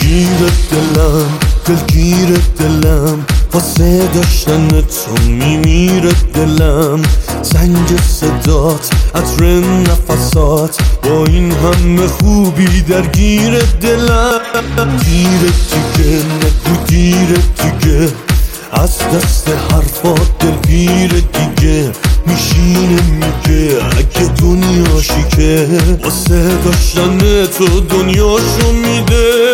دلگیر دلم واسه داشتن تو میمیره دلم. زنگ صدات، عطر نفسات، با این همه خوبی درگیر دلم. دیره دیگه نگو دیره دیگه، از دست حرفات دلگیر دیگه. میشینه میگه اگه دنیاشی که واسه داشتن تو دنیاشو میده.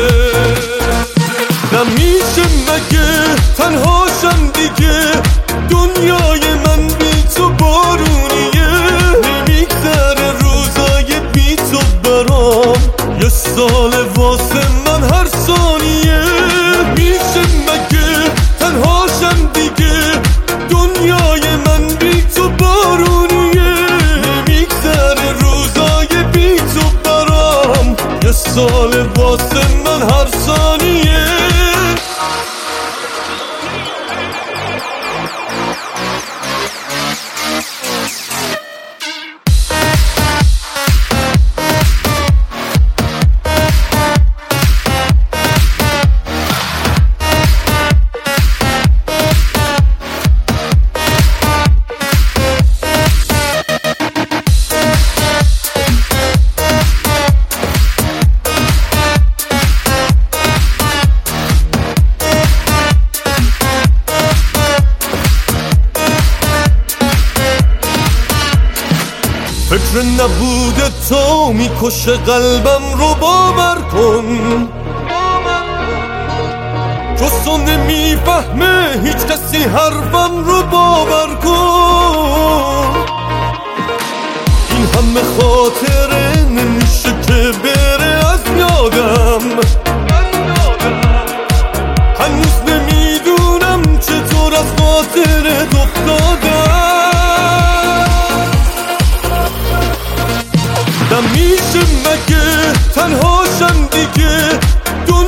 نمیشه مگه تنهاشم دیگه، دنیای من بی تو بارونیه. نمیگذره روزای بی تو برام، یه سال واسه من هر ثانیه. نمیشه مگه تنهاشم دیگه، دنیای من بی تو بارونیه. نمیگذره روزای بی تو برام، یه سال واسه من هر ثانیه. فکر نبوده تو میکشه قلبم رو، باور کن. جستو نمیفهمه هیچ کسی حرفم رو، باور کن. این همه خاطره نمیشه که بره از یادم. هنوز نمیدونم چطور از خاطرت افتادم. نمیشه مگه تنهاشم دیگه،